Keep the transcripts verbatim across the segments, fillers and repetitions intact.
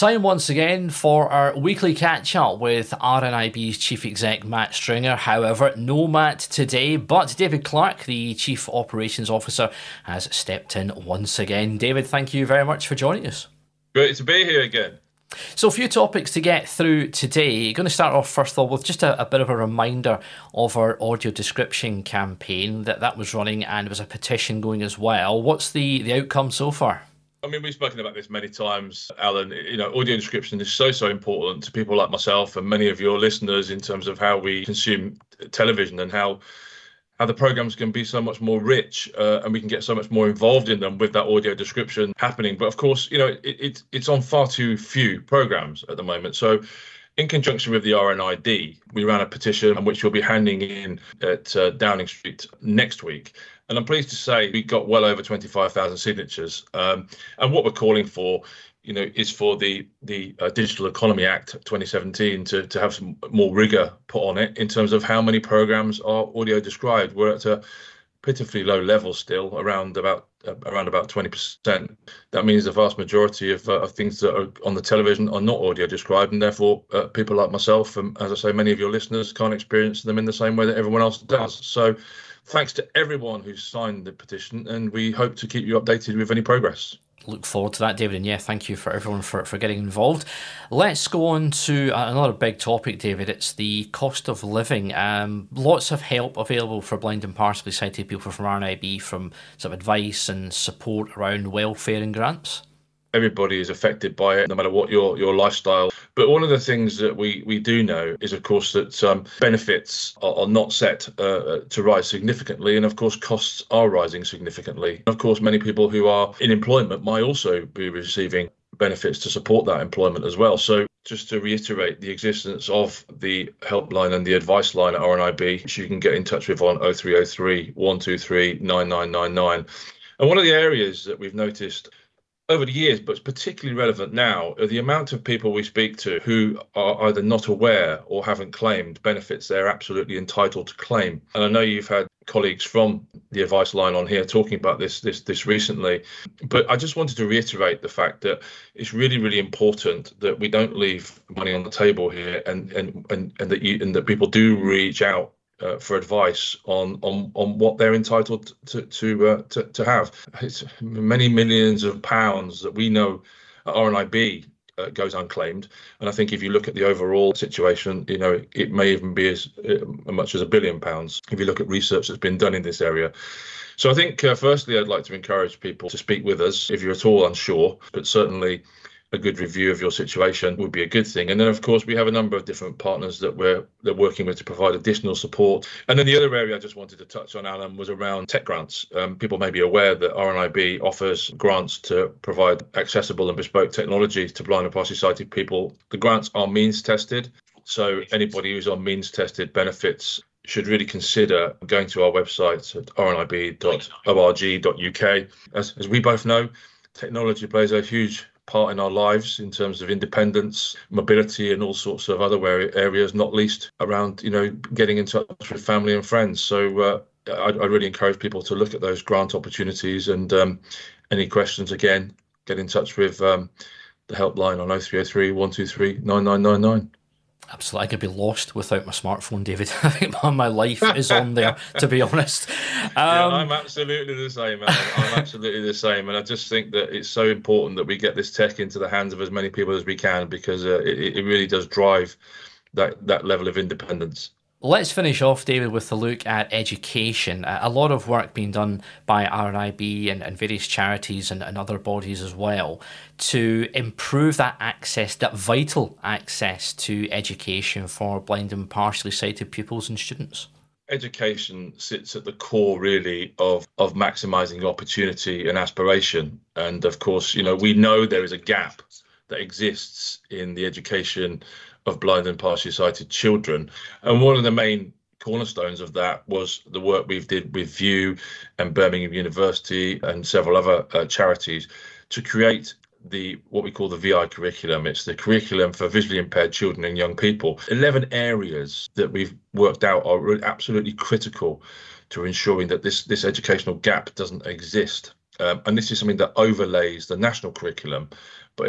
Time once again for our weekly catch-up with R N I B's Chief Exec Matt Stringer. However, no Matt today, but David Clark, the Chief Operations Officer, has stepped in once again. David, thank you very much for joining us. Great to be here again. So a few topics to get through today. Going to start off first of all with just a, a bit of a reminder of our audio description campaign that that was running, and there was a petition going as well. What's the, the outcome so far? I mean, we've spoken about this many times, Alan. You know, audio description is so, so important to people like myself and many of your listeners in terms of how we consume television and how how the programs can be so much more rich uh, and we can get so much more involved in them with that audio description happening. But of course, you know, it, it, it's on far too few programs at the moment. So in conjunction with the R N I D, we ran a petition which we'll be handing in at uh, Downing Street next week. And I'm pleased to say we got well over twenty-five thousand signatures. Um, and what we're calling for, you know, is for the the uh, Digital Economy Act twenty seventeen to, to have some more rigor put on it in terms of how many programs are audio described. We're at a pitifully low level still, around about uh, around about twenty percent. That means the vast majority of, uh, of things that are on the television are not audio described, and therefore uh, people like myself and, as I say, many of your listeners can't experience them in the same way that everyone else does. So thanks to everyone who's signed the petition, and we hope to keep you updated with any progress. Look forward to that, David, and yeah, thank you for everyone for, for getting involved. Let's go on to another big topic, David. It's the cost of living. Um, lots of help available for blind and partially sighted people from R N I B, from some advice and support around welfare and grants. Everybody is affected by it, no matter what your, your lifestyle. But one of the things that we, we do know is, of course, that um, benefits are, are not set uh, to rise significantly. And, of course, costs are rising significantly. Of course, many people who are in employment might also be receiving benefits to support that employment as well. So just to reiterate the existence of the helpline and the advice line at R N I B, which you can get in touch with on oh three oh three, one two three, nine nine nine nine. And one of the areas that we've noticed over the years, but it's particularly relevant now, are the amount of people we speak to who are either not aware or haven't claimed benefits they're absolutely entitled to claim. And I know you've had colleagues from the advice line on here talking about this this this recently, but I just wanted to reiterate the fact that it's really, really important that we don't leave money on the table here, and and and, and that you and that people do reach out Uh, for advice on on on what they're entitled to to uh, to, to have. It's many millions of pounds that we know at R N I B uh, goes unclaimed, and I think if you look at the overall situation, you know, it, it may even be as uh, much as a billion pounds if you look at research that's been done in this area. So I think uh, firstly, I'd like to encourage people to speak with us if you're at all unsure, but certainly a good review of your situation would be a good thing. And then, of course, we have a number of different partners that we're they're working with to provide additional support. And then the other area I just wanted to touch on, Alan, was around tech grants. Um, people may be aware that R N I B offers grants to provide accessible and bespoke technology to blind and partially sighted people. The grants are means tested, so anybody who's on means tested benefits should really consider going to our website at r n i b dot org dot u k. As, as we both know, technology plays a huge part in our lives in terms of independence, mobility, and all sorts of other areas, not least around, you know, getting in touch with family and friends. So uh, I, I really encourage people to look at those grant opportunities, and um, any questions, again, get in touch with um, the helpline on oh three oh three, one two three, nine nine nine nine. Absolutely, I could be lost without my smartphone, David. I think my life is on there, to be honest. Um, yeah, I'm absolutely the same, Alan. I'm absolutely the same. And I just think that it's so important that we get this tech into the hands of as many people as we can, because uh, it, it really does drive that, that level of independence. Let's finish off, David, with a look at education. A lot of work being done by R N I B and, and various charities and, and other bodies as well to improve that access, that vital access to education for blind and partially sighted pupils and students. Education sits at the core, really, of, of maximising opportunity and aspiration. And of course, you know, we know there is a gap that exists in the education of blind and partially sighted children. And one of the main cornerstones of that was the work we've did with VIEW and Birmingham University and several other uh, charities to create the what we call the V I curriculum. It's the curriculum for visually impaired children and young people. eleven areas that we've worked out are really absolutely critical to ensuring that this, this educational gap doesn't exist. Um, and this is something that overlays the national curriculum, but is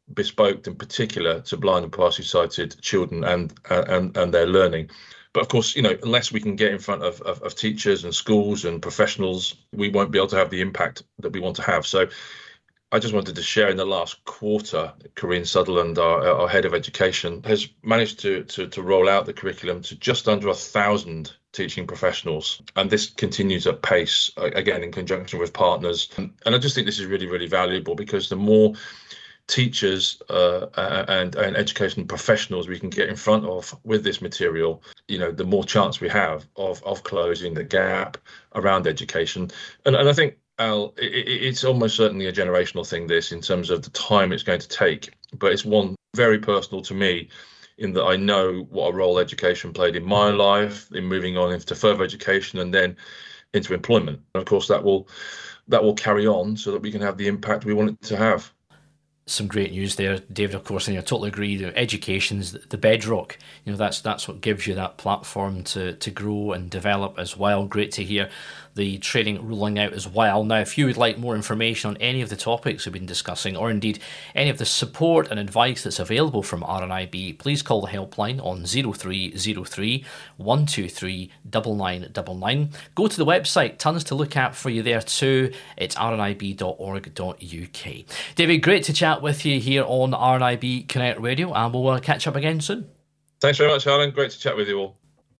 bespoke in particular to blind and partially sighted children and and and their learning. But of course, you know, unless we can get in front of, of, of teachers and schools and professionals, we won't be able to have the impact that we want to have. So I just wanted to share in the last quarter, Corinne Sutherland, our, our head of education, has managed to, to, to roll out the curriculum to just under a thousand teaching professionals. And this continues at pace, again, in conjunction with partners. And I just think this is really, really valuable, because the more teachers uh, and, and education professionals we can get in front of with this material, you know, the more chance we have of, of closing the gap around education. And, and I think, Al, it, it's almost certainly a generational thing, this, in terms of the time it's going to take. But it's one very personal to me, in that I know what a role education played in my life, in moving on into further education and then into employment. And of course, that will that will carry on so that we can have the impact we want it to have. Some great news there, David, of course, and I totally agree. Education's the bedrock. You know, that's that's what gives you that platform to, to grow and develop as well. Great to hear the training rolling out as well. Now, if you would like more information on any of the topics we've been discussing, or indeed any of the support and advice that's available from R N I B, please call the helpline on zero three zero three, one two three, nine nine nine nine. Go to the website, tons to look at for you there too. It's r n i b dot org dot u k. David, great to chat with you here on R N I B Connect Radio, and we'll uh, catch up again soon. Thanks very much, Alan. Great to chat with you all.